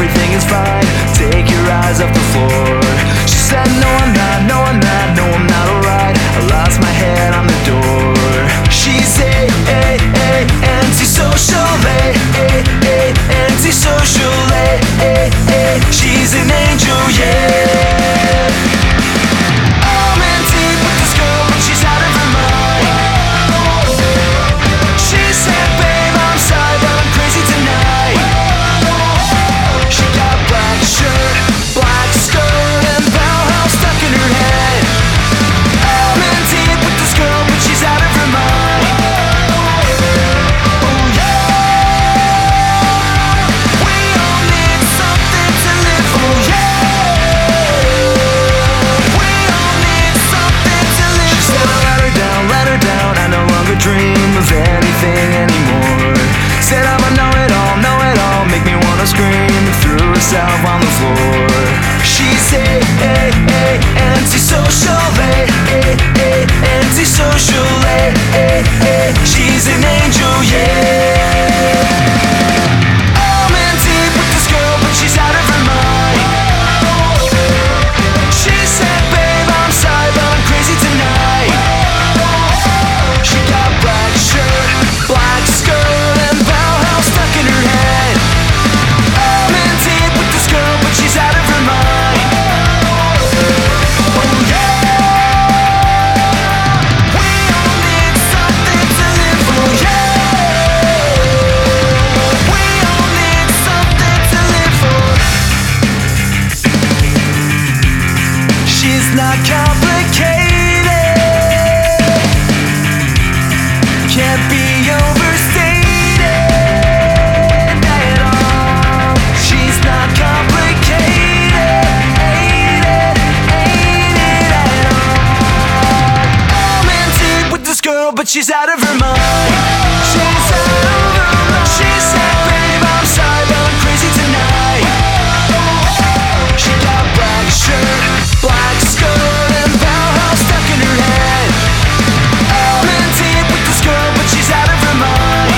everything is fine. Take your eyes off the floor. She said, no I'm not, no I'm not, no I'm not alright. I lost my head on the door. She's antisocial, antisocial, she's an angel, yeah. I'm in deep with this girl, but she's out of her mind. She said, babe, I'm sorry, but I'm crazy tonight. She got black shirt, black skirt, and Bauhaus stuck in her head. I'm in deep with this girl, but she's out of her mind. Oh yeah, we all need something to live for. Yeah, we all need something to live for. She said, let her down, I no longer dream of anything anymore. Said I'm a know it all, make me wanna scream, and threw herself on the floor. She's antisocial, antisocial, she's an angel, yeah. I'm in deep with this girl, but she's out of her mind. She said, babe, I'm sorry, but I'm crazy tonight. She got black shirt, black skirt, and Bauhaus stuck in her head. I'm in deep with this girl, but she's out of her mind. Oh yeah, we all need something to live for. Yeah, we all need something to live for. She's not complicated, can't be overstated at all. She's not complicated at all. I'm in deep with this girl, but she's out of her mind. She's out of her mind. She said, babe, I'm sorry, but I'm crazy tonight. She got black shirt, black skirt, and Bauhaus stuck in her head. I'm in deep with this girl, but she's out of her mind.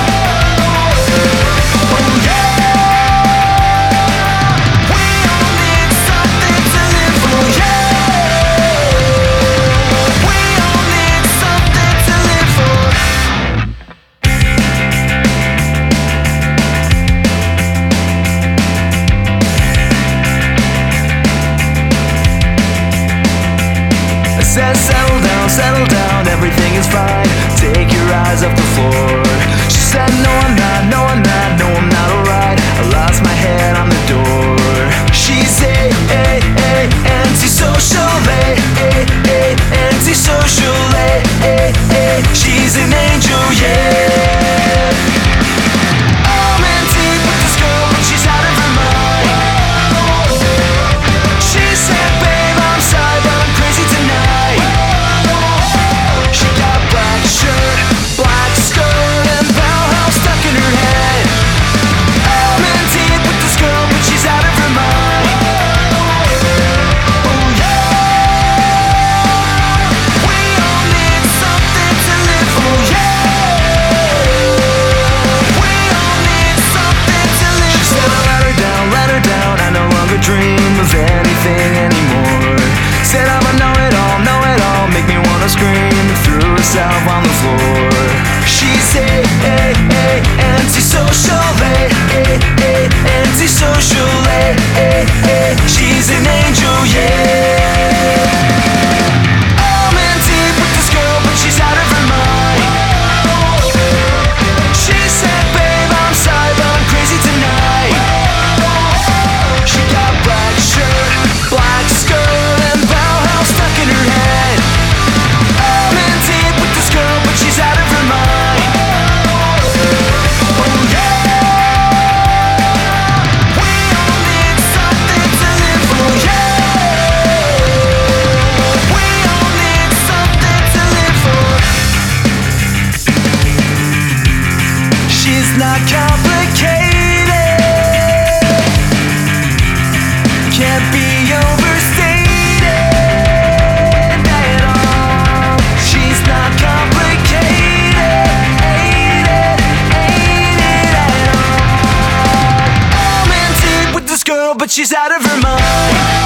Oh yeah, we all need something to live for. Yeah, we all need something to live for. I said, settle down, everything is fine. Take your eyes off the floor. She said, no I'm not, no I'm not, no I'm not alright. I lost my head on the door. She's antisocial, antisocial, she's an angel, yeah. I'm in deep with this girl, but she's out of her mind. She said, babe, I'm sorry, but I'm crazy tonight. She got black shirt, black skirt, and Bauhaus stuck in her head. I'm in deep with this girl, but she's out of her mind. she's out of her mind.